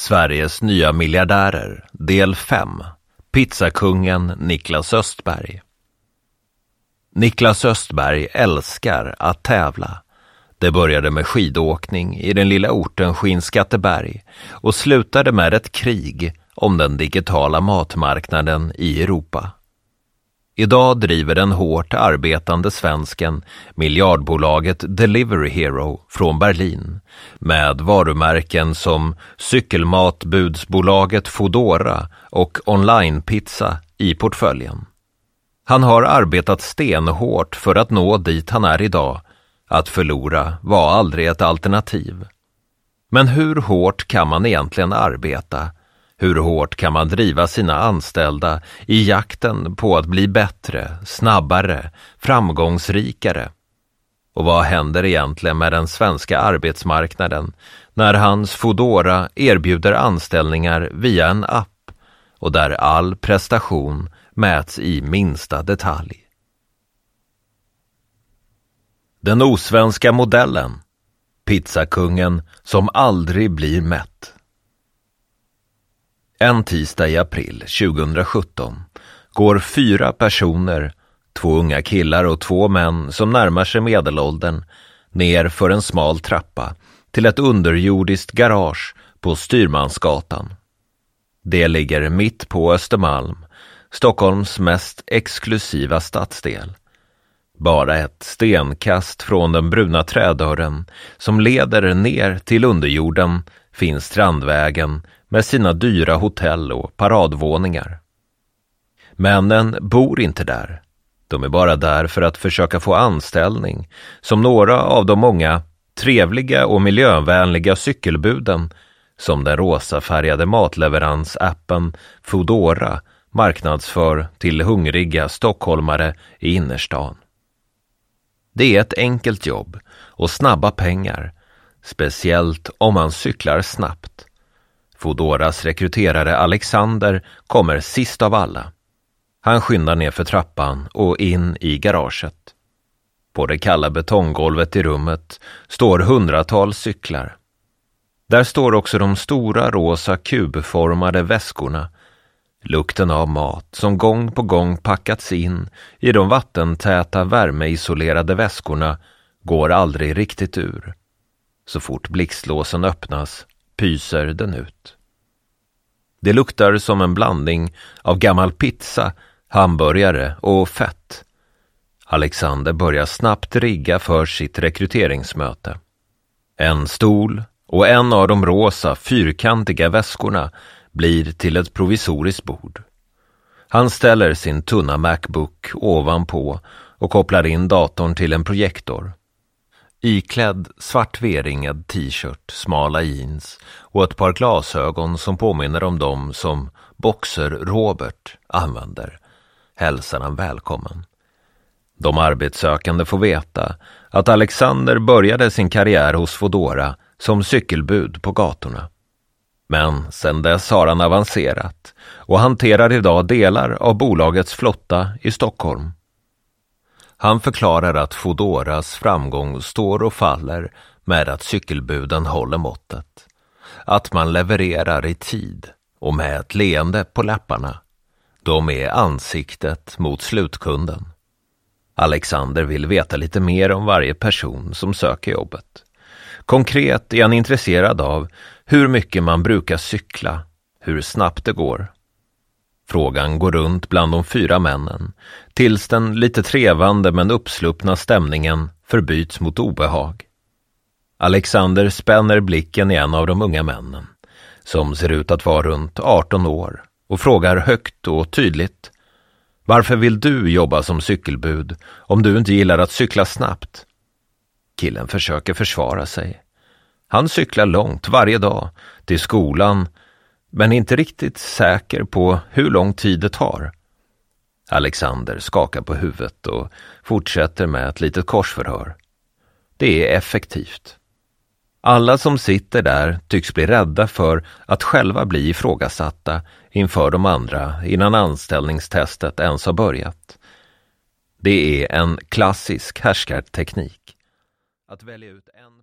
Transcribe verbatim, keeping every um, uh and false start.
Sveriges nya miljardärer, del fem. Pizzakungen Niklas Östberg. Niklas Östberg älskar att tävla. Det började med skidåkning i den lilla orten Skinnskatteberg och slutade med ett krig om den digitala matmarknaden i Europa. Idag driver den hårt arbetande svensken miljardbolaget Delivery Hero från Berlin med varumärken som cykelmatbudsbolaget Foodora och onlinepizza i portföljen. Han har arbetat stenhårt för att nå dit han är idag. Att förlora var aldrig ett alternativ. Men hur hårt kan man egentligen arbeta? Hur hårt kan man driva sina anställda i jakten på att bli bättre, snabbare, framgångsrikare? Och vad händer egentligen med den svenska arbetsmarknaden när hans Foodora erbjuder anställningar via en app och där all prestation mäts i minsta detalj? Den osvenska modellen. Pizzakungen som aldrig blir mätt. En tisdag i april tjugohundrasjutton går fyra personer, två unga killar och två män som närmar sig medelåldern, ner för en smal trappa till ett underjordiskt garage på Styrmansgatan. Det ligger mitt på Östermalm, Stockholms mest exklusiva stadsdel. Bara ett stenkast från den bruna trädörren som leder ner till underjorden finns Strandvägen med sina dyra hotell och paradvåningar. Männen bor inte där. De är bara där för att försöka få anställning som några av de många trevliga och miljövänliga cykelbuden som den rosafärgade matleveransappen Foodora marknadsför till hungriga stockholmare i innerstan. Det är ett enkelt jobb och snabba pengar, speciellt om man cyklar snabbt. Foodoras rekryterare Alexander kommer sist av alla. Han skyndar ner för trappan och in i garaget. På det kalla betonggolvet i rummet står hundratals cyklar. Där står också de stora rosa kubformade väskorna. Lukten av mat som gång på gång packats in i de vattentäta värmeisolerade väskorna går aldrig riktigt ur. Så fort blixtlåsen öppnas pyser den ut. Det luktar som en blandning av gammal pizza, hamburgare och fett. Alexander börjar snabbt rigga för sitt rekryteringsmöte. En stol och en av de rosa fyrkantiga väskorna blir till ett provisoriskt bord. Han ställer sin tunna MacBook ovanpå och kopplar in datorn till en projektor. Iklädd svartveringad t-shirt, smala jeans och ett par glasögon som påminner om dem som boxer Robert använder, hälsar han välkommen. De arbetssökande får veta att Alexander började sin karriär hos Foodora som cykelbud på gatorna. Men sedan dess har han avancerat och hanterar idag delar av bolagets flotta i Stockholm. Han förklarar att Foodoras framgång står och faller med att cykelbuden håller måttet. Att man levererar i tid och med ett leende på läpparna. De är ansiktet mot slutkunden. Alexander vill veta lite mer om varje person som söker jobbet. Konkret är han intresserad av hur mycket man brukar cykla, hur snabbt det går. Frågan går runt bland de fyra männen, tills den lite trevande men uppsluppna stämningen förbyts mot obehag. Alexander spänner blicken i en av de unga männen, som ser ut att vara runt arton år, och frågar högt och tydligt: varför vill du jobba som cykelbud om du inte gillar att cykla snabbt? Killen försöker försvara sig. Han cyklar långt varje dag till skolan, men inte riktigt säker på hur lång tid det tar. Alexander skakar på huvudet och fortsätter med ett litet korsförhör. Det är effektivt. Alla som sitter där tycks bli rädda för att själva bli ifrågasatta inför de andra innan anställningstestet ens har börjat. Det är en klassisk härskarteknik. Att välja ut en